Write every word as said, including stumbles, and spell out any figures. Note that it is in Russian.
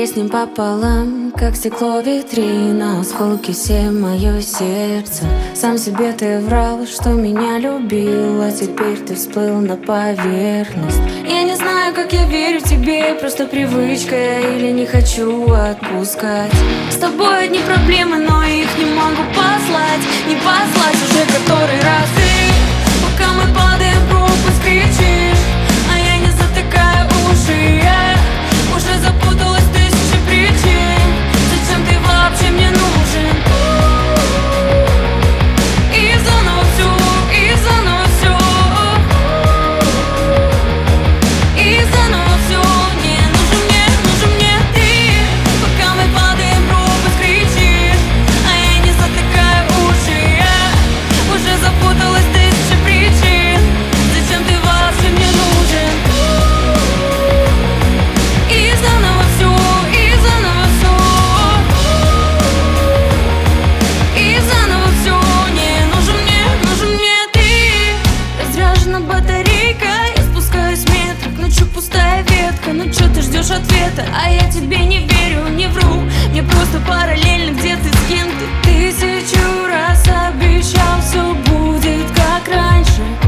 треснем пополам, как стекло витрина, осколки все мое сердце. Сам себе ты врал, что меня любил, а теперь ты всплыл на поверхность. Я не знаю, как я верю тебе, просто привычка или не хочу отпускать. С тобой одни проблемы, но их не могу послать, не послать уже который раз. И пока мы падаем, пропуск кричишь, а я не затыкаю уши. Я уже запуталась в тысячи причин, зачем ты вообще мне нужен? И заново все, и заново все, и заново все. Не нужен мне, нужен мне ты. Пока мы падаем, пропуск кричишь, а я не затыкаю уши. Я уже запуталась в тысячи причин, зачем ты вообще мне нужен? И заново все, и заново все, и заново все. Не нужен мне, нужен мне ты. Разряжена батарейка, я спускаюсь в метр, к ночи пустая ветка. Ну чё ты ждешь ответа, а я тебе не верю, не вру. Мне просто параллельно, где ты, с кем ты. Тысячу раз обещал, все будет как раньше.